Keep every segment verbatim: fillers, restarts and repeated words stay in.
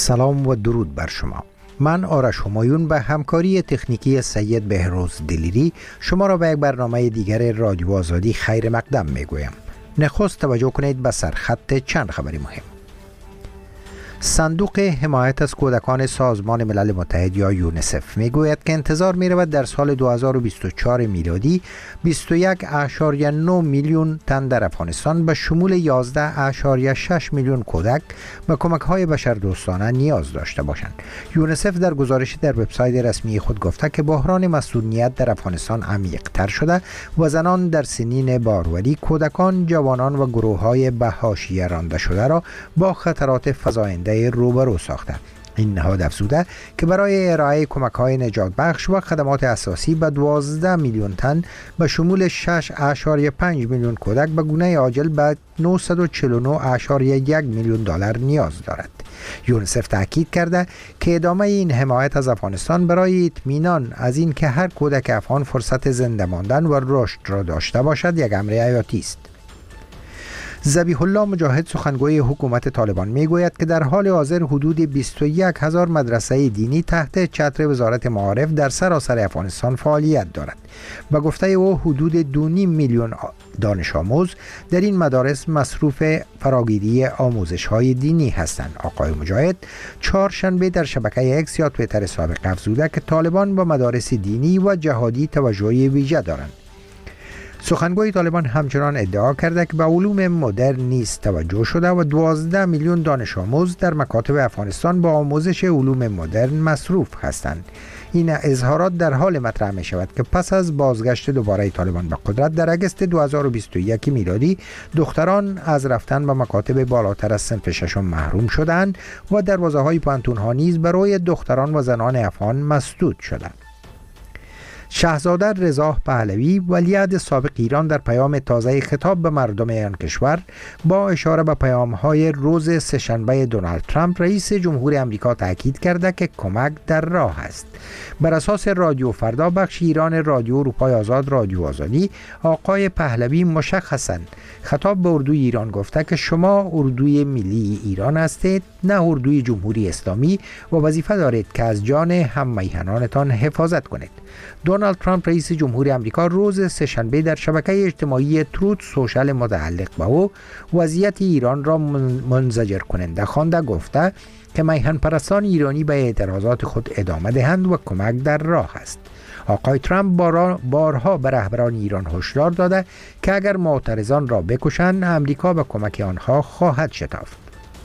سلام و درود بر شما. من آرش همایون به همکاری تکنیکی سید بهروز دلیری شما را به یک برنامه دیگر رادیو آزادی خیر مقدم می گویم. نخست توجه کنید به سرخط چند خبری مهم. صندوق حمایت از کودکان سازمان ملل متحد یا یونیسف می گوید که انتظار می رود در سال دو هزار و بیست و چهار میلادی بیست و یک اشاریه نه میلیون تن در افغانستان به شمول یازده اشاریه شش میلیون کودک به کمک های بشردوستانه نیاز داشته باشند. یونیسف در گزارشی در وبسایت رسمی خود گفته که بحران مسئولیت در افغانستان عمیق تر شده و زنان در سنین باروری، کودکان، جوانان و گروه های به حاشیه رانده شده را با خطرات فزاینده روبرو ساخته. این نهاد افزوده که برای ارائه کمک‌های نجات بخش و خدمات اساسی به دوازده میلیون تن به شمول شش اشاریه پنج میلیون کودک به گونه عاجل به نهصد و چهل و نه اشاریه یک میلیون دلار نیاز دارد. یونیسف تاکید کرده که ادامه این حمایت از افغانستان برای اطمینان از این که هر کودک افغان فرصت زنده ماندن و رشد را داشته باشد یک امر حیاتی است. ذبیح الله مجاهد سخنگوی حکومت طالبان میگوید که در حال حاضر حدود بیست و یک هزار مدرسه دینی تحت چتر وزارت معارف در سراسر افغانستان فعالیت دارد. به گفته او حدود دو و نیم میلیون دانش آموز در این مدارس مصروف فراگیری آموزش های دینی هستند. آقای مجاهد چهارشنبه در شبکه اکس یا توییتر سابق افزوده که طالبان با مدارس دینی و جهادی توجهی ویژه دارند. سخنگوی طالبان همچنان ادعا کرده که به علوم مدرن نیز توجه شده و دوازده میلیون دانش آموز در مکاتب افغانستان با آموزش علوم مدرن مصروف هستند. این اظهارات در حال مطرح می شود که پس از بازگشت دوباره طالبان به قدرت در اگست دو هزار و بیست و یک میلادی دختران از رفتن به مکاتب بالاتر از صنف ششم محروم شدند و دروازه های پانتون ها نیز برای دختران و زنان افغان مسدود شدند. شاهزاده رضا پهلوی ولیعهد سابق ایران در پیام تازه خطاب به مردم آن کشور با اشاره به پیام‌های روز سه‌شنبه دونالد ترامپ رئیس جمهور آمریکا تاکید کرده که کمک در راه است. بر اساس رادیو فردا بخش ایران رادیو اروپای آزاد رادیو آزادی، آقای پهلوی مشخصاً خطاب به اردوی ایران گفته که شما اردوی ملی ایران هستید، نه اردوی جمهوری اسلامی، و وظیفه دارید که از جان هم میهنانتان حفاظت کنید. دونالد ترامپ رئیس جمهور آمریکا روز سه‌شنبه در شبکه اجتماعی تروت سوشال متعلق به او وضعیت ایران را منزجر کننده خوانده گفته که میهن پرستان ایرانی به اعتراضات خود ادامه دهند و کمک در راه است. آقای ترامپ بارها به رهبران ایران هشدار داده که اگر معترضان را بکشند آمریکا به کمک آنها خواهد شتافت.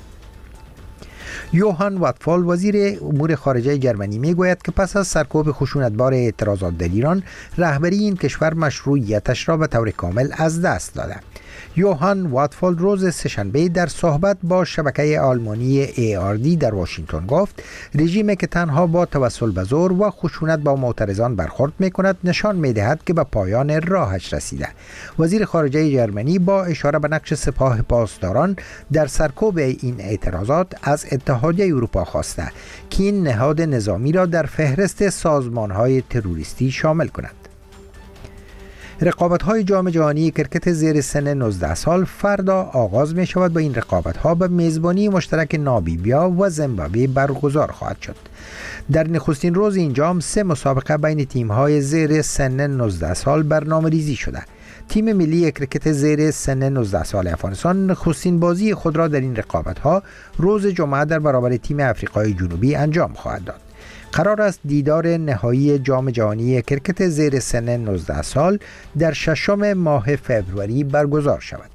یوهان واتفال وزیر امور خارجه جرمنی میگوید که پس از سرکوب خشونتبار اعتراضات در ایران رهبری این کشور مشروعیتش را به طور کامل از دست داده. یوهان واتفال روز سه‌شنبه در صحبت با شبکه آلمانی ای آر دی در واشنگتن گفت رژیمی که تنها با توسل به زور و خشونت با معترضان برخورد میکند نشان میدهد که به پایان راهش رسیده. وزیر خارجه جرمنی با اشاره به نقش سپاه پاسداران در سرکوب این اعتراضات از اتحادیه اروپا خواسته که این نهاد نظامی را در فهرست سازمان‌های تروریستی شامل کند. رقابت‌های جام جهانی کرکت زیر سن نوزده سال فردا آغاز می شود و این رقابت‌ها به میزبانی مشترک نامیبیا و زیمبابوه برگزار خواهد شد. در نخستین روز این جام سه مسابقه بین تیم‌های زیر سن نوزده سال برنامه‌ریزی شده. تیم ملی کرکت زیر سن نوزده سال افغانستان نخستین بازی خود را در این رقابت‌ها روز جمعه در برابر تیم آفریقای جنوبی انجام خواهد داد. قرار است دیدار نهایی جام جهانی کرکت زیر سن نوزده سال در ششم ماه فوریه برگزار شود.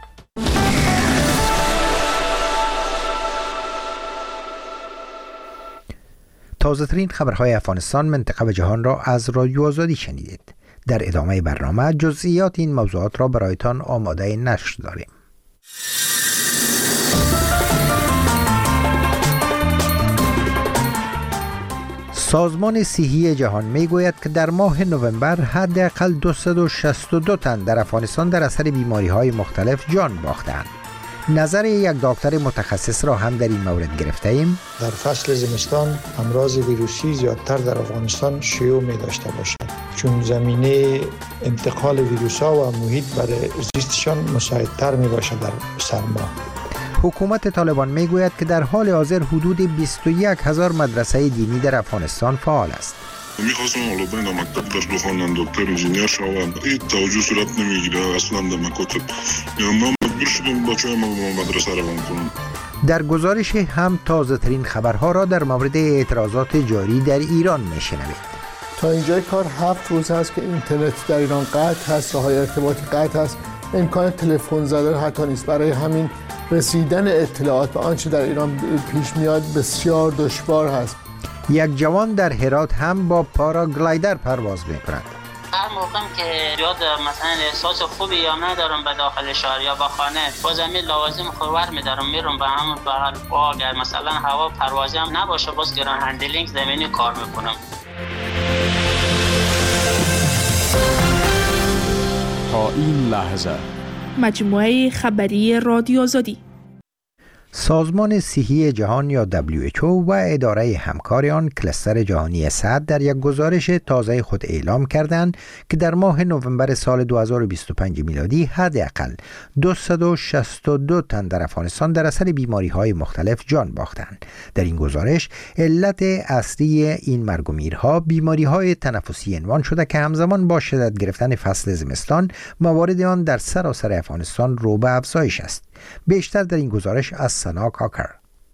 تازه ترین خبرهای افغانستان، منطقه و جهان را از رادیو آزادی شنیدید. در ادامه برنامه جزئیات این موضوعات را برایتان آماده نشر داریم. سازمان صحی جهان میگوید که در ماه نوامبر حداقل دویست و شصت و دو تن در افغانستان در اثر بیماری‌های مختلف جان باختند. نظر یک دکتر متخصص را هم در این مورد گرفته ایم. در فصل زمستان امراض ویروسی زیادتر در افغانستان شیوع می داشته باشد، چون زمینه انتقال ویروس‌ها و محیط برای زیستشان مساعدتر می باشد در سرما. حکومت طالبان میگوید که در حال حاضر حدود بیست و یک هزار مدرسه دینی در افغانستان فعال است. میخواستم اولادین در مکتب درس بخوانند، دکتر انجینیر شوند. این توجه صورت نمیگیره اصلا در مکاتب. یعنی ما مجبور شدیم بچه‌های ما مدرسه روان کنیم. در گزارش هم تازه ترین خبرها را در مورد اعتراضات جاری در ایران میشنوید. تا اینجای کار هفت روز هست که اینترنت در ایران قطع هست، راه‌های ارتباطی قطع هست، امکان تلفن زدن حتی نیست. برای همین رسیدن اطلاعات به آنچه در ایران پیش میاد بسیار دشوار هست. یک جوان در هرات هم با پاراگلایدر پرواز می‌کند. هر موقع که یاد مثلا احساس خوبی یا ندارم به داخل شهر یا به خانه، باز همین لوازم خودور می‌دارم میرم به همون بغل. اگر مثلا هوا پروازی هم نباشه باز گران هندلینگ زمینی کار میکنم. تا این لحظه مجموعه خبری رادیو آزادی. سازمان صحی جهان یا دبلیو اچ او و اداره همکار آن کلستر جهانی صحت در یک گزارش تازه خود اعلام کردند که در ماه نوامبر سال دو هزار و بیست و پنج میلادی حداقل دویست و شصت و دو تن در افغانستان در اثر بیماری‌های مختلف جان باختند. در این گزارش علت اصلی این مرگ و میرها بیماری‌های تنفسی عنوان شده که همزمان با شدت گرفتن فصل زمستان موارد آن در سراسر افغانستان رو به افزایش است. بیشتر در این گزارش از سنا کاکر.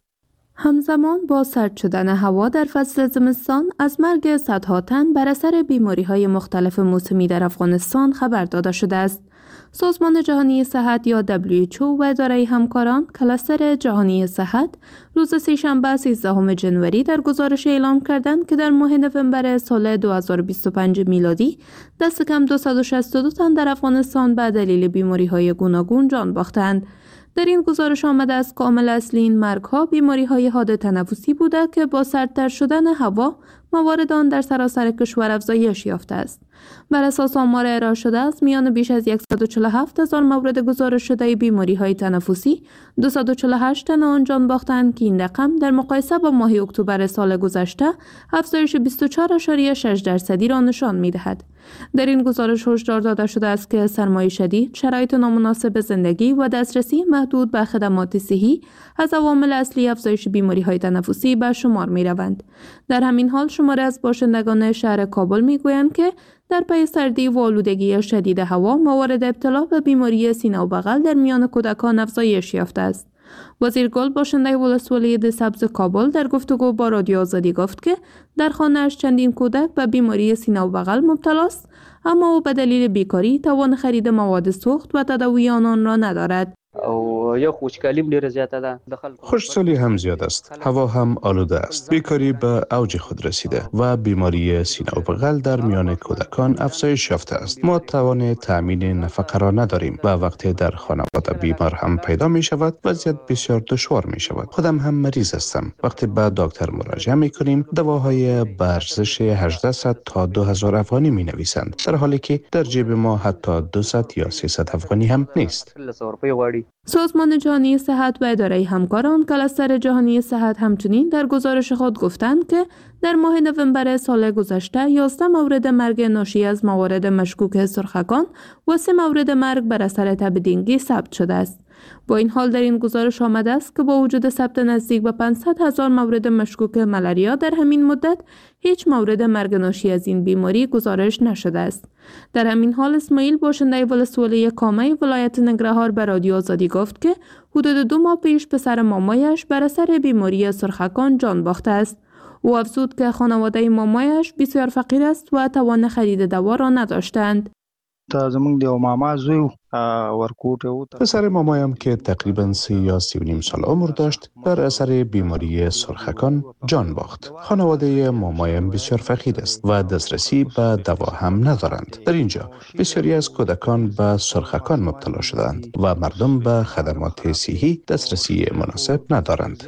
همزمان با سرد شدن هوا در فصل زمستان از مرگ صدها تن بر اثر بیماری‌های مختلف موسمی در افغانستان خبر داده شده است. سازمان جهانی صحت یا دبلیو اچ او و اداره همکاران کلستر جهانی صحت روز سه‌شنبه سیزدهم ژانویه در گزارش اعلام کردند که در ماه نوامبر سال دو هزار و بیست و پنج میلادی دست کم دویست و شصت و دو تن در افغانستان به دلیل بیماری‌های گوناگون جان باختند. در این گزارش آمده است که عامل اصلی این مرگ‌ها بیماری‌های حاد تنفسی بوده که با سردتر شدن هوا موارد آن در سراسر کشور افزایش یافته است. بر اساس آمار ارائه شده است میان بیش از صد و چهل و هفت هزار مورد گزارش شده بیماری‌های تنفسی دویست و چهل و هشت تن آن جان باختند که این رقم در مقایسه با ماه اکتبر سال گذشته افزایش بیست و چهار ممیز شش درصدی را نشان می‌دهد. در این گزارش هشدار داده شده است که سرمای شدید، شرایط نامناسب زندگی و دسترسی محدود به خدمات صحی از عوامل اصلی افزایش بیماری‌های تنفسی به شمار می‌روند. در همین حال شماری از باشندگان شهر کابل می‌گویند که در پی سردی و آلودگی شدید هوا موارد ابتلا به بیماری سینه و بغل در میان کودکان افزایش یافته است. وزیر گل باشنده ولسوالی ده سبز کابل در گفتگو با رادیو آزادی گفت که در خانه‌اش چندین کودک به بیماری سینه و بغل مبتلا است، اما او به دلیل بیکاری توان خرید مواد سوخت و تداوی آنان را ندارد. او یا خوشگلی ډیره زیاته ده. خوشسالی هم زیاد است. هوا هم آلوده است. بیکاری به اوج خود رسیده و بیماری سینه و بغل در میان کودکان افزایش یافته است. ما توان تامین نفقه را نداریم و وقتی در خانواده بیمار هم پیدا می شود وضعیت بسیار دشوار می شود. خودم هم مریض هستم. وقتی به دکتر مراجعه می کنیم دواهای به ارزش هجده تا دو هزار افغانی می نویسند، در حالی که در جیب ما حتی دویست یا سیصد افغانی هم نیست. سازمان جهانی صحت و اداره همکاران کلستر جهانی صحت همچنین در گزارش خود گفتند که در ماه نوامبر سال گذشته یازده مورد مرگ ناشی از موارد مشکوک سرخکان و سه مورد مرگ بر اثر تب دنگی ثبت شده است. با این حال در این گزارش آمده است که با وجود ثبت نزدیک به پانصد هزار مورد مشکوک ملاریا در همین مدت هیچ مورد مرگ ناشی از این بیماری گزارش نشده است. در همین حال اسماعیل باشنده ولسوالی کامه ولایت ننگرهار به رادیو آزادی گفت که حدود دو ماه پیش پسر مامایش بر اثر بیماری سرخکان جان باخته است. او افزود که خانواده مامایش بسیار فقیر است و توان خرید دوا را نداشتند. پسر مامایم که تقریباً سی یا سی و نیم سال عمر داشت بر اثر بیماری سرخکان جان باخت. خانواده مامایم بسیار فقیر است و دسترسی به دوا هم ندارند. در اینجا بسیاری از کودکان به سرخکان مبتلا شدند و مردم به خدمات صحی دسترسی مناسب ندارند.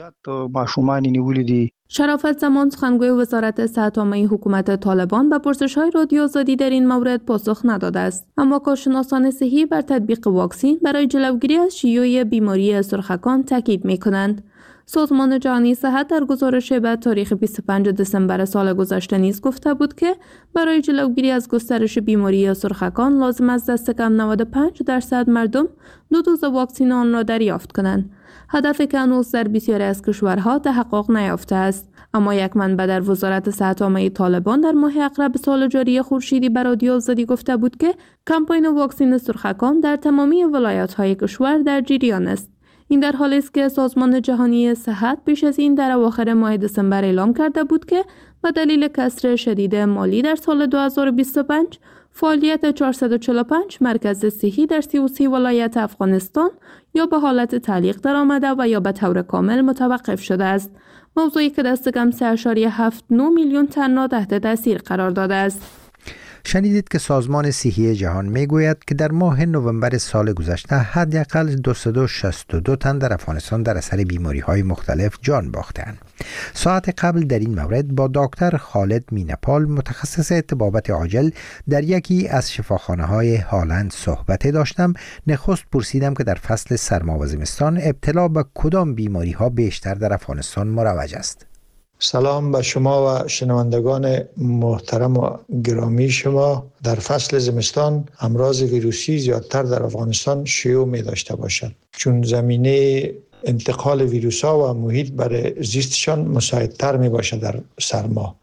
شرافت زمان سخنگوی وزارت صحت عامه حکومت طالبان به پرسش‌های رادیو آزادی در این مورد پاسخ نداده است، اما کارشناسان صحی بر تطبیق واکسن برای جلوگیری از شیوع بیماری سرخکان تاکید می‌کنند. سازمان جهانی صحت در گزارش به تاریخ بیست و پنجم دسامبر سال گذشته نیز گفته بود که برای جلوگیری از گسترش بیماری سرخکان لازم است دست کم نود و پنج درصد مردم دو دوز واکسن آن را دریافت کنند. هدفی که هنوز در بسیاری از کشورها تحقق نیافته است. اما یک منبع در وزارت صحت عامه طالبان در ماه اقرب سال جاری خورشیدی به رادیو آزادی گفته بود که کمپاین واکسن سرخکان در تمامی ولایت‌های کشور در جریان است. این در حالی است که سازمان جهانی صحت پیش از این در اواخر ماه دسامبر اعلام کرده بود که به دلیل کسر شدید مالی در سال دو هزار و بیست و پنج فعالیت چهارصد و چهل و پنج مرکز صحی در سی و سه ولایت افغانستان یا به حالت تعلیق درآمده و یا به طور کامل متوقف شده است. موضوعی که دست کم سه ممیز هفت نه میلیون تن را تحت تاثیر قرار داده است. شنیدید که سازمان صحی جهان میگوید که در ماه نوامبر سال گذشته حداقل دویست و شصت و دو تن در افغانستان در اثر بیماری‌های مختلف جان باختند. ساعت قبل در این مورد با دکتر خالد مینپال متخصص طبابت عاجل در یکی از شفاخانه‌های هالند صحبت داشتم. نخست پرسیدم که در فصل سرما و زمستان ابتلا به کدام بیماری‌ها بیشتر در افغانستان مروج است. سلام به شما و شنوندگان محترم و گرامی شما. در فصل زمستان امراض ویروسی زیادتر در افغانستان شیوع می داشته باشد، چون زمینه انتقال ویروس ها و محیط برای زیستشان مساعدتر می باشد. در سرما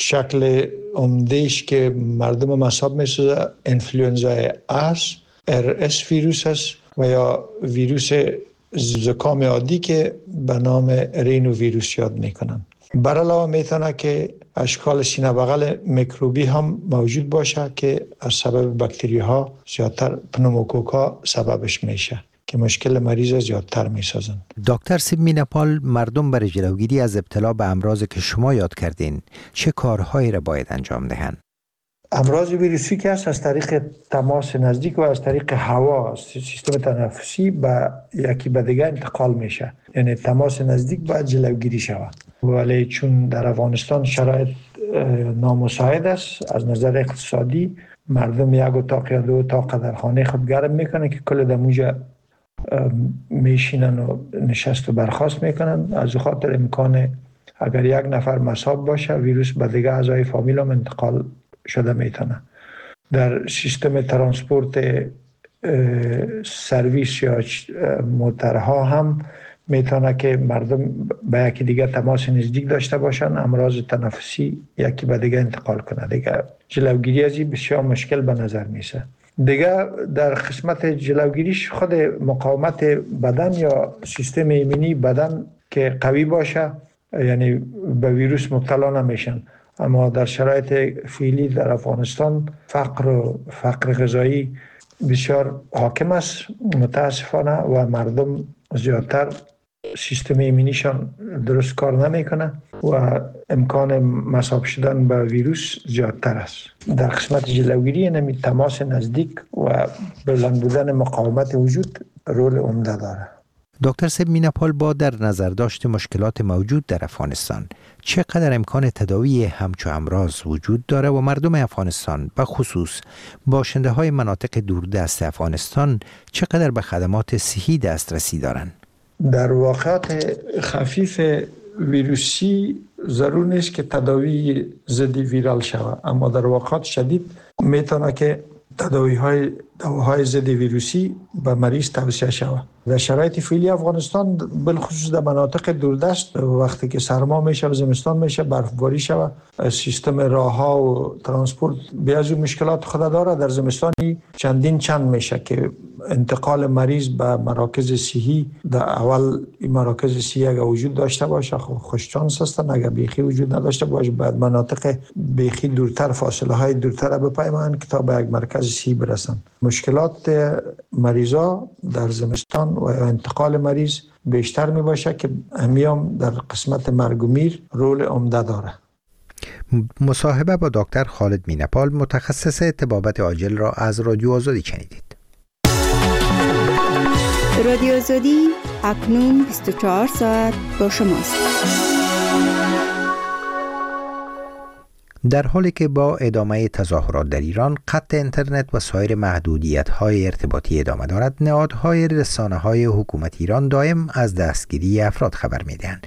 شکل عمده‌اش که مردم مصاب می سازه انفلوئنزای اس، ار اس ویروس است و یا ویروس زکام عادی که به نام رینو ویروس یاد می کنند. بر علاوه میتونه که اشکال سینه بغل میکروبی هم موجود باشه که از سبب باکتری ها زیادتر پنوموکوکا سببش میشه که مشکل مریض زیادتر میسازن. دکتر سیب مینپال، مردم برای جلوگیری از ابتلا به امراض که شما یاد کردین چه کارهایی را باید انجام دهند؟ امراض ویروسی که است از طریق تماس نزدیک و از طریق هوا سیستم تنفسی به یکی به دیگه انتقال میشه، یعنی تماس نزدیک باید جلوگیری شود. ولی چون در افغانستان شرایط نامساعد است از نظر اقتصادی، مردم یک اتاق یا دو اتاق در خانه خود گرم میکنن که کل دموجه میشینن و نشست و برخاست میکنن. از خاطر امکان اگر یک نفر مصاب باشه ویروس به دیگه اعضای فامیل هم انتقال شده میتونه. در سیستم ترانسپورت سرویس یا موترها هم میتونه که مردم به یکی دیگه تماس نزدیک داشته باشن، امراض تنفسی یکی به دیگه انتقال کنه. دیگه جلوگیری از این بسیار مشکل به نظر میسه. دیگه در قسمت جلوگیریش خود مقاومت بدن یا سیستم ایمنی بدن که قوی باشه، یعنی به ویروس مبتلا نمیشن. اما در شرایط فعلی در افغانستان فقر و فقر غذایی بسیار حاکم است متاسفانه و مردم زیادتر سیستم ایمنیشان درست کار نمیکنه و امکان مصاب شدن به ویروس زیادتر است. در قسمت جلوگیری نمی تماس نزدیک و بلند بودن مقاومت وجود رول عمده داره. دکتر سیب مینپال، با در نظر داشت مشکلات موجود در افغانستان چقدر امکان تداوی همچو امراض وجود داره و مردم افغانستان به خصوص باشنده های مناطق دوردست افغانستان چقدر به خدمات صحی دسترسی دارند؟ در واقعات خفیف ویروسی ضرور نیست که تداوی ضد ویرال شود، اما در واقعات شدید میتونه که تداوی های دواهای ضد ویروسی به مریض توصیه شود. در شرایط فعلی افغانستان بالخصوص در مناطق دوردست وقتی که سرما میشه و زمستان میشه برفباری شود، سیستم راه ها و ترانسپورت بیازو مشکلات خود داره. در زمستانی چندین چند میشه که انتقال مریض به مراکز صحی در اول این مراکز صحی اگر وجود داشته باشه خوششانس هستن، اگر بیخی وجود نداشته باشه بعد مناطق بیخی دورتر فاصله های دورتر بپیمایند که تا به یک مرکز صحی برسن. مشکلات مریضا در زمستان و انتقال مریض بیشتر می باشه که همیام در قسمت مرگ و میر رول عمده داره. مصاحبه با دکتر خالد مینپال، متخصص طبابت عاجل را از رادیو آزادی شنیدید. رادیو آزادی اکنون بیست و چهار ساعت با شماست. در حالی که با ادامه تظاهرات در ایران قطع اینترنت و سایر محدودیت‌های ارتباطی ادامه دارد، نهادهای رسانه‌های حکومت ایران دائم از دستگیری افراد خبر می‌دهند.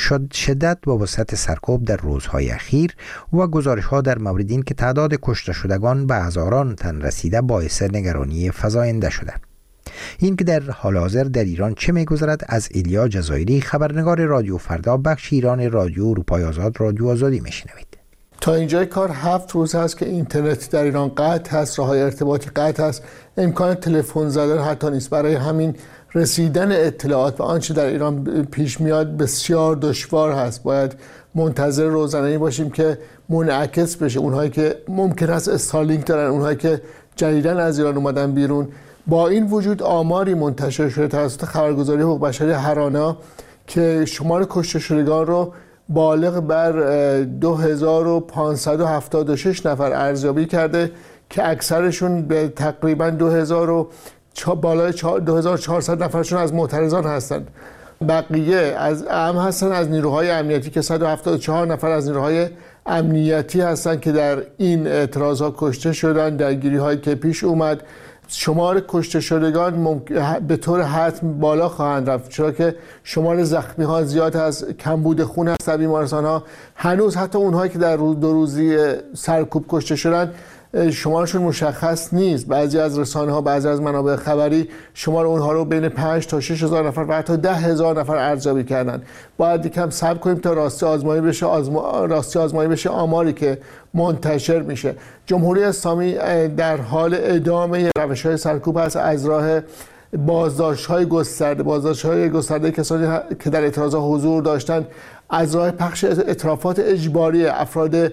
شدت و وسعت سرکوب در روزهای اخیر و گزارش‌ها در مورد این که تعداد کشته شدگان به هزاران تن رسیده باعث نگرانی فزاینده شده. این که در حال حاضر در ایران چه می‌گذرد از ایلیا جزایری، خبرنگار رادیو فردا، بخش ایران رادیو اروپای آزاد رادیو آزادی میشنوید. تا اینجای کار هفت روز هست که اینترنت در ایران قطع هست، راه‌های ارتباطی قطع هست، امکان تلفن زدن حتی نیست. برای همین رسیدن اطلاعات و آنچه در ایران پیش میاد بسیار دشوار هست. باید منتظر روزانه‌ای باشیم که منعکس بشه. اونهایی که ممکن است استارلینک دارن، اونهایی که جدیداً از ایران اومدن بیرون. با این وجود آماری منتشر شده توسط خبرگزاری حقوق بشری هرانا که شمار کشته شدگان رو بالغ بر دو هزار و پانصد و هفتاد و شش نفر ارزیابی کرده که اکثرشون به تقریباً دو هزار و بالای دو هزار و چهارصد نفرشون از معترضان هستند. بقیه از اهم هستن از نیروهای امنیتی که صد و هفتاد و چهار نفر از نیروهای امنیتی هستند که در این اعتراضات کشته شدن. درگیری هایی که پیش اومد، شمار کشته شدگان ممکن به طور حتم بالا خواهند رفت، چرا که شمار زخمی ها زیاد هست، کمبود خون هست در بیمارستان ها. هنوز حتی اونهایی که در روز دو روزی سرکوب کشته شدن شمارشون مشخص نیست. بعضی از رسانه ها، بعضی از منابع خبری شمار اونها رو بین پنج تا شش هزار نفر و حتی ده هزار نفر ارزیابی کردن. باید یکم صبر کنیم تا راستی آزمایی بشه آزما... راستی آزمایی بشه آماری که منتشر میشه. جمهوری اسلامی در حال ادامه روش‌های سرکوب است از راه بازداشت‌های گسترده، بازداشت‌های گسترده کسانی که در اعتراضات حضور داشتند، از راه پخش اطرافات اجباری افراد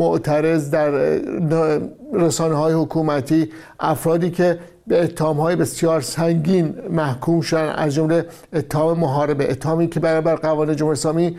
معترض در رسانه‌های حکومتی، افرادی که به اتهام‌های بسیار سنگین محکوم شدن، از جمله اتهام محاربه، اتهامی که برابر قوانین جمهوری اسلامی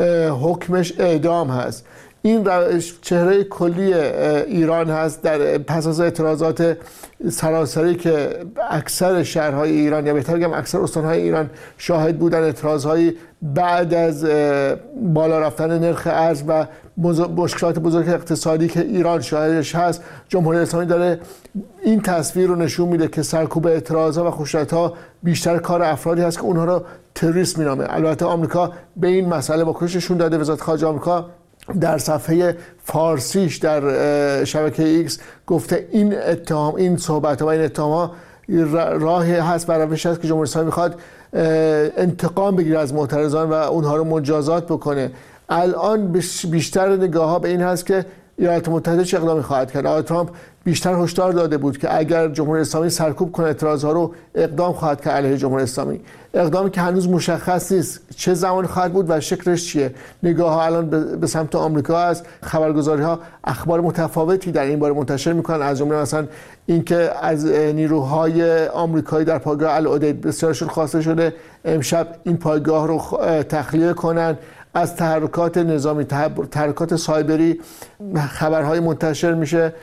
حکمش اعدام هست. این چهره کلی ایران هست در پس از اعتراضات سراسری که اکثر شهرهای ایران یا بهتر بگم اکثر استانهای ایران شاهد بودن. اعتراضهایی بعد از بالا رفتن نرخ ارز و مشکلات بزرگ اقتصادی که ایران شاهدش هست، جمهوری اسلامی داره این تصویر رو نشون میده که سرکوب اعتراضات و خشونت‌ها بیشتر کار افرادی هست که اونها رو تروریست مینامه. البته آمریکا به این مسئله واکنششون داده. وزارت خارجه آمریکا در صفحه فارسیش در شبکه ایکس گفته این اتهام، این صحبت و این اتهام راهی هست و روشی هست که جمهوری اسلامی میخواد انتقام بگیره از معترضان و اونها رو مجازات بکنه. الان بیشتر نگاه ها به این هست که ایالات متحده چه اقدامی خواهد کرد. آقای ترامپ بیشتر هشدار داده بود که اگر جمهوری اسلامی سرکوب کنه اعتراضها رو، اقدام خواهد کرد علیه جمهوری اسلامی. اقدامی که هنوز مشخص نیست چه زمان خواهد بود و شکلش چیه. نگاه ها الان به سمت آمریکا است. خبرگزاری ها اخبار متفاوتی در این باره منتشر میکنن، از جمله مثلا اینکه از نیروهای آمریکایی در پایگاه العدید بسیارشون خواسته شده امشب این پایگاه رو تخلیه کنن. از تحرکات نظامی، تحرکات سایبری خبرهای منتشر میشه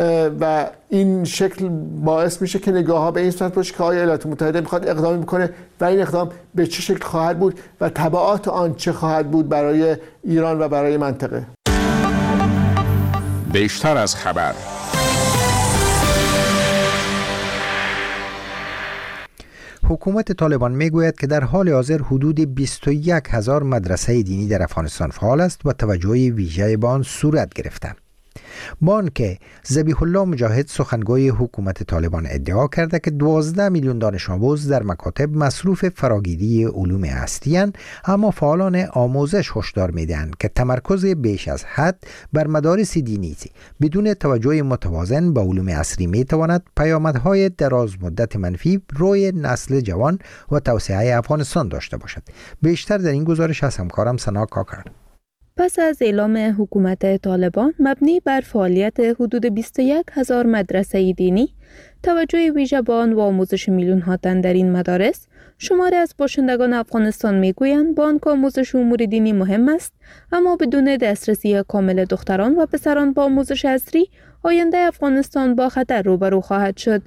و این شکل باعث میشه که نگاه ها به این صورت باشه که آیا ایالات متحده میخواد اقدامی بکنه و این اقدام به چه شکل خواهد بود و تبعات آن چه خواهد بود برای ایران و برای منطقه. بیشتر از خبر. حکومت طالبان میگوید که در حال حاضر حدود بیست و یک هزار مدرسه دینی در افغانستان فعال است و توجه ویژه به آن صورت گرفته. بانک ذبیح الله مجاهد سخنگوی حکومت طالبان ادعا کرده که دوازده میلیون دانش آموز در مکاتب مصروف فراگیری علوم هستی‌اند، اما فعالان آموزش هشدار میدهند که تمرکز بیش از حد بر مدارس دینی بدون توجه متوازن به علوم عصری میتواند پیامدهای دراز مدت منفی روی نسل جوان و توسعه افغانستان داشته باشد. بیشتر در این گزارش از همکارم سنا کاکر. پس از اعلام حکومت طالبان مبنی بر فعالیت حدود بیست و یک هزار مدرسه دینی، توجه ویژه به آن و آموزش میلیون ها تن در این مدارس، شماری از باشندگان افغانستان میگویند بانک آموزش امور دینی مهم است، اما بدون دسترسی کامل دختران و پسران با آموزش عصری، آینده افغانستان با خطر روبرو خواهد شد.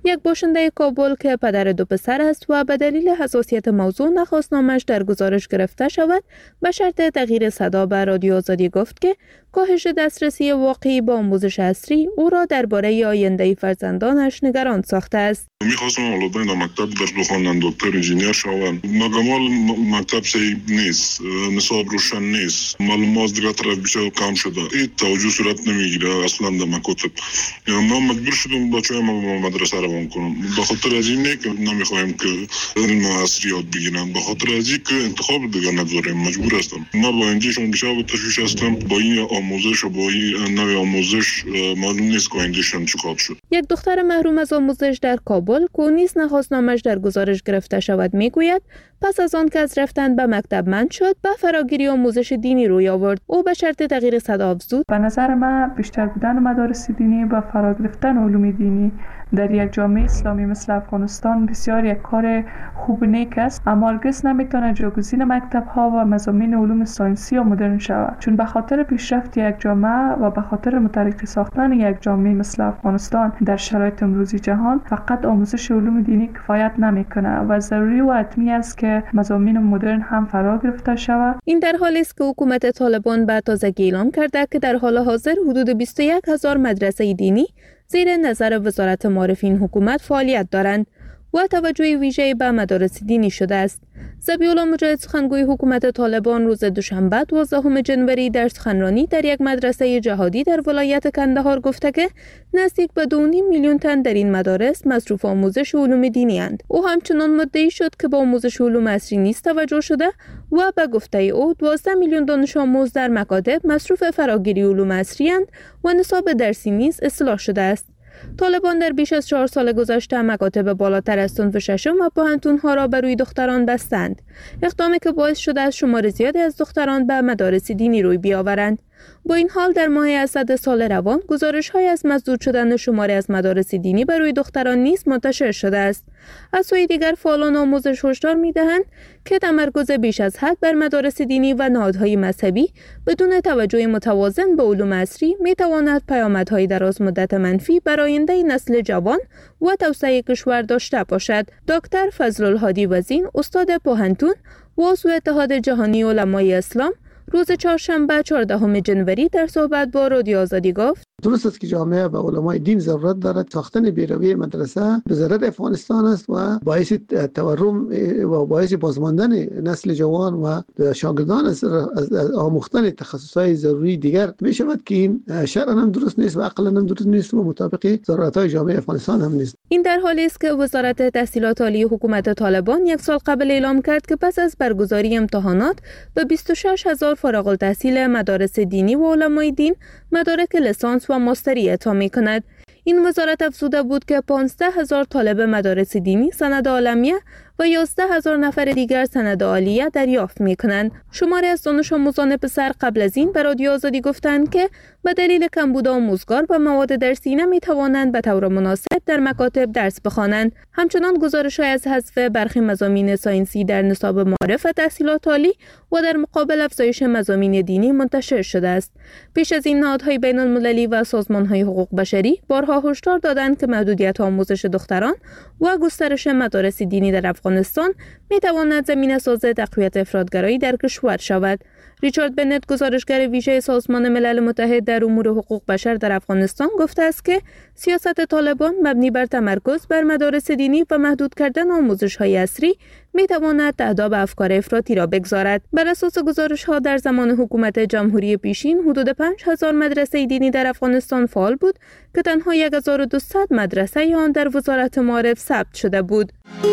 یک باشنده کابل که پدر دو پسر است و به دلیل حساسیت موضوع نخواست نامش در گزارش گرفته شود، به شرط تغییر صدا به رادیو آزادی گفت که کاهش دسترسی واقعی به آموزش عصری او را درباره آینده فرزندانش نگران ساخته است. می‌خواستم اولادای در مکتب درس بخوانند، دکتر انجینیر شوند. ناگهان مکتب صحیح نیست، نصاب روشن نیست، معلومات دیگر طرف بیشتر کم شده. این توجه صورت نمیگیره اصلا در مکتب. یعنی ما مجبور شدیم بچه‌ها ما مدرسه روان کنیم. به خاطر از اینه که نمی‌خوایم که علم عصری یاد بگیرن. به خاطر از اینه که انتخاب دیگر نداریم، مجبور هستم. ما با آیندهشون بیشتر به تشویش هستم. با این آموزش و با این نوع آموزش معلوم نیست که آیندهشون چیکار شد. یک دختر محروم از آموزش در کابل که نیز نخواست نامش در گزارش گرفته شود میگوید پس از آن که از رفتن به مکتب منع شد به فراگیری آموزش دینی روی آورد. او به شرط تغییر صدا افزود: به نظر من بیشتر بودن مدارس دینی و فرا گرفتن علوم دینی در یک جامعه اسلامی مثل افغانستان بسیار یک کار خوب و نیک است، اما هرگز نمیتونه جایگزین مکتب ها و مضامین علوم ساینسی و مدرن شود، چون به خاطر پیشرفت یک جامعه و به خاطر مترقی ساختن یک جامعه مثل افغانستان در شرایط امروزی جهان فقط آموزش علوم دینی کفایت نمیکنه و ضروری و حتمی است که مضامین مدرن هم فرا گرفته شود. این در حالی است که حکومت طالبان به تازگی اعلام کرده که در حال حاضر حدود بیست و یک هزار مدرسه دینی زیر نظر وزارت معارفین حکومت فعالیت دارند و توجه ویژه‌ای به مدارس دینی شده است. ذبیح‌الله مجاهد سخنگوی حکومت طالبان روز دوشنبه دوازدهم جنوری در سخنرانی در یک مدرسه جهادی در ولایت کندهار گفته که نزدیک به دو و نیم میلیون تن در این مدارس مصروف آموزش علوم دینی اند. او همچنان مدعی شد که با آموزش علوم عصری نیست توجه شده و به گفته او دوازده میلیون دانش آموز در مکاتب مصروف فراگیری علوم عصری اند و نصاب درسی نیز اصلاح شده است. طالبان در بیش از چهار سال گذشته مکاتب بالاتر از صنف ششم و پوهنتون‌ها را بر روی دختران بستند، اقدامی که باعث شده است شمار زیادی از دختران به مدارس دینی روی بیاورند. با این حال در ماه اسد سال روان گزارش‌های از مسدود شدن شماری از مدارس دینی بر روی دختران نیز منتشر شده است. از سوی دیگر فعالان آموزش هشدار می‌دهند که تمرکز بیش از حد بر مدارس دینی و نهادهای مذهبی بدون توجه متوازن به علوم عصری می‌تواند پیامدهای دراز مدت منفی بر آینده نسل جوان و توسعه کشور داشته باشد. دکتر فضل الهادی وزین، استاد پوهنتون و عضو اتحاد جهانی علمای اسلام، روز چهارشنبه چهاردهم جنوری در صحبت با رادیو آزادی گفت: درست است که جامعه و علمای دین ضرورت دارد. ساختن بیروی مدرسه به ضرر افغانستان است و باعث تورم و باعث بازماندن نسل جوان و شاگردان از آموختن تخصصهای ضروری دیگر می شود که این شرعاً هم درست نیست و عقلاً هم درست نیست و مطابق ضرورت‌های جامعه افغانستان هم نیست. این در حالی است که وزارت تحصیلات عالی حکومت طالبان یک سال قبل اعلام کرد که پس از برگزاری امتحانات به بیست و شش هزار فارغ التحصیل مدارس دینی و علمای دین مدارک لیسانس و ماستری اعطا می‌کند. این وزارت افزوده بود که پانزده هزار طالب مدارس دینی سند عالمیه و یازده هزار نفر دیگر سند عالیه دریافت می‌کنند. شماری از دانش آموزان پسر قبل از این به رادیو آزادی گفتند که به دلیل کمبود آموزگار و مواد درسی نمی‌توانند به طور مناسب در مکاتب درس بخوانند. همچنان گزارش‌های از حذف برخی مضامین ساینسی در نصاب معارف تحصیلات عالی و در مقابل افزایش مضامین دینی منتشر شده است. پیش از این نهادهای بین‌المللی و سازمان‌های حقوق بشری بارها هشدار دادند که محدودیت آموزش دختران و گسترش مدارس دینی در افغانستان می‌تواند زمینه‌ساز تقویت افراطگرایی در کشور شود. ریچارد بنت، گزارشگر ویژه سازمان ملل متحد در امور حقوق بشر در افغانستان، گفته است که سیاست طالبان مبنی بر تمرکز بر مدارس دینی و محدود کردن آموزش‌های عصری می‌تواند تعداد افکار افراطی را بگذارد. بر اساس گزارش‌ها در زمان حکومت جمهوری پیشین حدود پنج هزار مدرسه دینی در افغانستان فعال بود که تنها هزار و دویست مدرسه آن در وزارت معارف ثبت شده بود.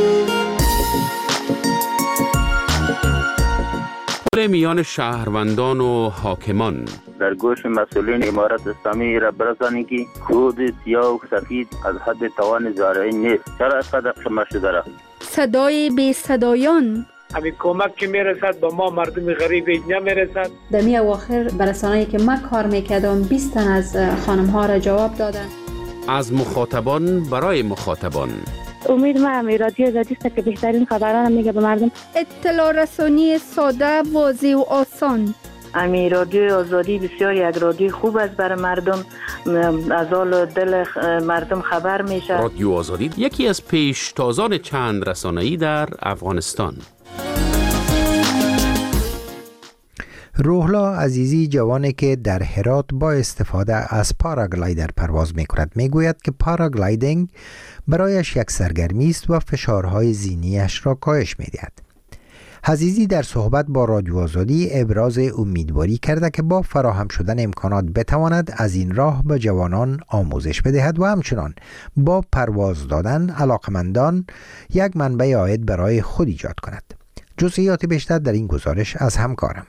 میان شهروندان و حاکمان در گوش مسئولین امارت اسلامی را برسانید که خود سیاه و سفید از حد توان زارعی نیست. چرا اینقدر شما شده را؟ صدای بی صدایان، همین کمک که میرسد به ما مردم غریب نمیرسد. در می اواخر برسانه‌ای که من کار میکردم بیست تن از خانم ها را جواب دادن. از مخاطبان برای مخاطبان. امید ما هم رادیو آزادی است که بهترین خبران میگه به مردم. اطلاع رسانی ساده، واضح و آسان. امی رادیو آزادی بسیار یک رادیو خوب است برای مردم، از حال دل مردم خبر میشه. رادیو آزادی یکی از پیشتازان چند رسانه‌ای در افغانستان. روحلا عزیزی جوانی که در هرات با استفاده از پاراگلایدر پرواز می کند می گوید که پاراگلایدینگ برایش یک سرگرمی است و فشارهای ذهنی‌اش را کاهش می دهد. عزیزی در صحبت با رادیو آزادی ابراز امیدواری کرده که با فراهم شدن امکانات بتواند از این راه به جوانان آموزش بدهد و همچنان با پرواز دادن علاقمندان یک منبع عاید برای خود ایجاد کند. جزئیات بیشتر در این گزارش از همکارم.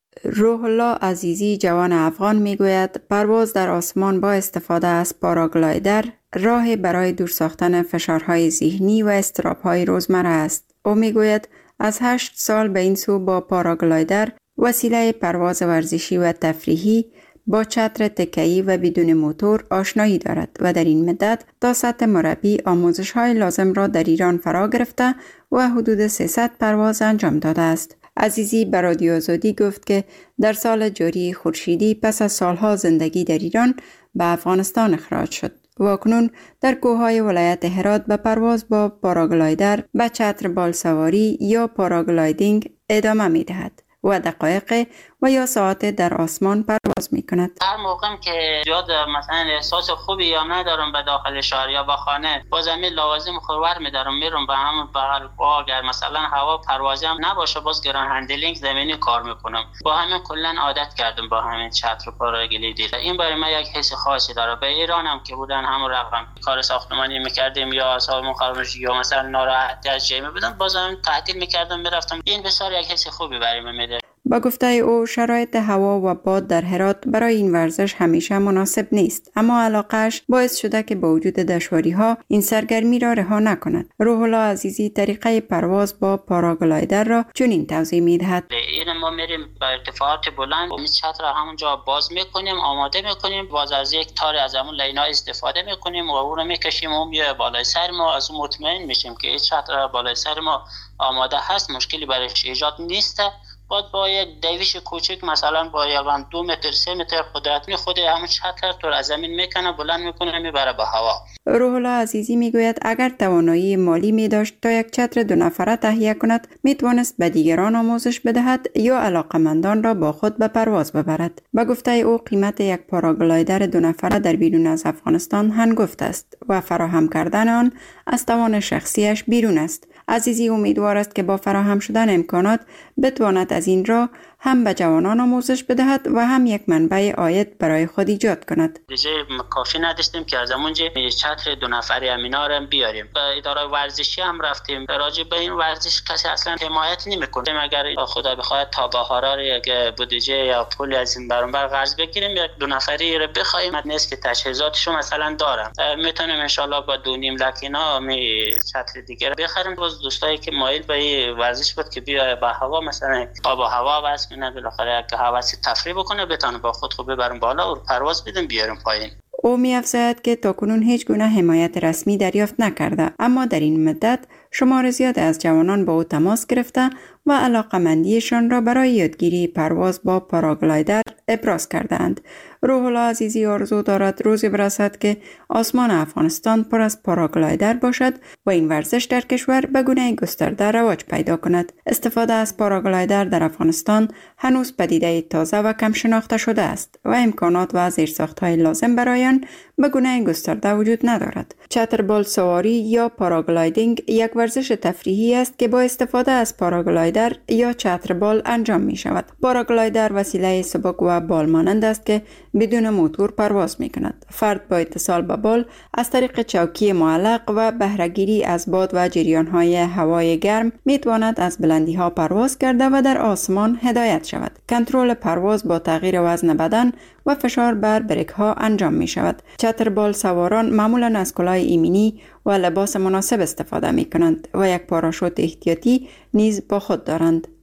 روحلا عزیزی جوان افغان میگوید پرواز در آسمان با استفاده از پاراگلایدر راه برای دور ساختن فشارهای ذهنی و اضطراب‌های روزمره است. او میگوید از هشت سال به این سو با پاراگلایدر وسیله پرواز ورزشی و تفریحی با چتر تکه‌ای و بدون موتور آشنایی دارد و در این مدت تا سطح مربی آموزش‌های لازم را در ایران فرا گرفته و حدود سیصد پرواز انجام داده است. عزیزی به رادیو آزادی گفت که در سال جاری خورشیدی پس از سالها زندگی در ایران به افغانستان اخراج شد و اکنون در کوههای ولایت هرات به پرواز با پاراگلایدر به چتر بالسواری یا پاراگلایدینگ ادامه می دهد و دقایق و یا ساعت در آسمان پرواز می کند. هر موقع که زیاد مثلا احساس خوبی یا ندارم به داخل شهر یا به خانه، با زمین لوازم خورور می دارم میرم به همون بغل، اگر مثلا هوا پروازی هم نباشه باز گران هندلینگ زمینی کار میکنم. با همین کلا عادت کردم با همین چتر و پاراگلایدر. این برای من یک حس خاصی داره. به ایران هم که بودن همون رقم کار ساختمانی میکردیم یا سازمان خارجی یا مثلا ناراحتی از جیمی بودم بازم تعطیل میکردم میرفتم. این بسیار یک حس خوبی برای من میده. با گفته او شرایط هوا و باد در هرات برای این ورزش همیشه مناسب نیست، اما علاقه‌اش باعث شده که با وجود دشواری ها این سرگرمی را رها نکند. روحلا عزیزی طریقه پرواز با پاراگلایدر را چنین توضیح می‌دهد. این ما میریم به ارتفاعات بلند، این چتر را همونجا باز میکنیم، آماده میکنیم، باز از یک تار از همون لینا استفاده میکنیم و اون رو میکشیم اون میاد بالای سر ما، از اون مطمئن میشیم که این چتر بالای سر ما آماده هست، مشکلی برایش ایجاد نیست. بعد با یک دویش کوچک مثلا با یکان دو متر سه متر قدرت می خود همون چتر تو از زمین میکنه بلند میکنه میبره به هوا. روحلا عزیزی میگوید اگر توانایی مالی می داشت تا یک چتر دو نفره تهیه کند میتوانست به دیگران آموزش بدهد یا علاقمندان را با خود به پرواز ببرد. به گفته او قیمت یک پاراگلایدر دو نفره در بیرون از افغانستان هنگفت است و فراهم کردن آن از توان شخصیش بیرون است. عزیزی امیدوار است که با فراهم شدن امکانات بتواند از این راه هم به جوانان آموزش بدهد و هم یک منبع عاید برای خود ایجاد کند. دیگه کافی نداشتیم که از اونجا چتر دو نفره امینا رو بیاریم. به اداره ورزشی هم رفتیم. راجع به این ورزش کسی اصلا حمایت نمی‌کنه. اگر خدا بخواد تا بهار یک بودجه یا پول از این برانبر قرض بگیریم یک دو نفری رو بخوایم، نیست که تجهیزاتشو مثلا دارم. میتونیم ان شاءالله با دو نیم لک اینا می چتر دیگه بخریم. باز دوستایی که مایل به ورزش بود که بیا با هوا مثلا آب و هوا واسه نه بالاخره که حواسی تفریح بکنه بتونه با خود خوب ببرم بالا و پرواز بدیم بیاریم پایین. او می‌افزاید که تاکنون هیچ گونه حمایت رسمی دریافت نکرده، اما در این مدت شمار زیاد از جوانان با او تماس گرفته و علاقمندیشان را برای یادگیری پرواز با پاراگلایدر ابراز کردند. روحلا عزیزی آرزو دارد روزی برسد که آسمان افغانستان پر از پاراگلایدر باشد و این ورزش در کشور به گونه گسترده رواج پیدا کند. استفاده از پاراگلایدر در افغانستان هنوز پدیده تازه و کم شناخته شده است و امکانات و زیرساخت‌های لازم برای آن به گونه گسترده وجود ندارد. چتربال سواری یا پاراگلایدینگ یک ورزش تفریحی است که با استفاده از پاراگلایدر یا چتربال انجام می شود. پاراگلایدر وسیله سبک و بال مانند است که بدون موتور پرواز می کند. فرد با اتصال به بال از طریق چوکی معلق و بهره‌گیری از باد و جریان‌های هوای گرم می تواند از بلندی ها پرواز کرده و در آسمان هدایت شود. کنترل پرواز با تغییر وزن بدن و فشار بر بریک ها انجام می شود. چتربال سواران معمولا از کلاه ایمنی و لباس مناسب استفاده می کنند و یک پاراشوت احتیاطی نیز با خود دارند.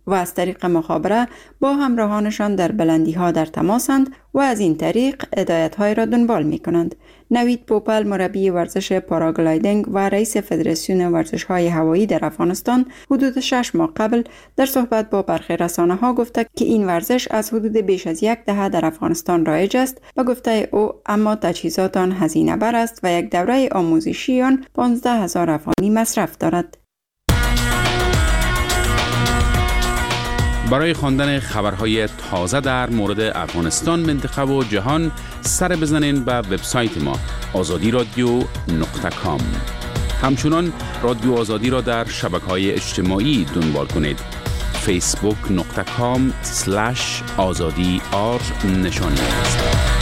و از طریق مخابره با همراهانشان در بلندی ها در تماسند و از این طریق هدایت های را دنبال می کنند. نوید پوپل، مربی ورزش پاراگلایدینگ و رئیس فدراسیون ورزش های هوایی در افغانستان، حدود شش ماه قبل در صحبت با برخی رسانه ها گفته که این ورزش از حدود بیش از یک دهه در افغانستان رایج است و گفته او اما تجهیزات آن هزینه بر است و یک دوره آموزشی آن پانزده هزار افغانی مصرف دارد. برای خواندن خبرهای تازه در مورد افغانستان، منطقه و جهان سر بزنین به وبسایت ما آزادی رادیو نقطه کام. همچنان رادیو آزادی را در شبکه‌های اجتماعی دنبال کنید. فیسبوک نقطه کام سلش آزادی آر نشانی است.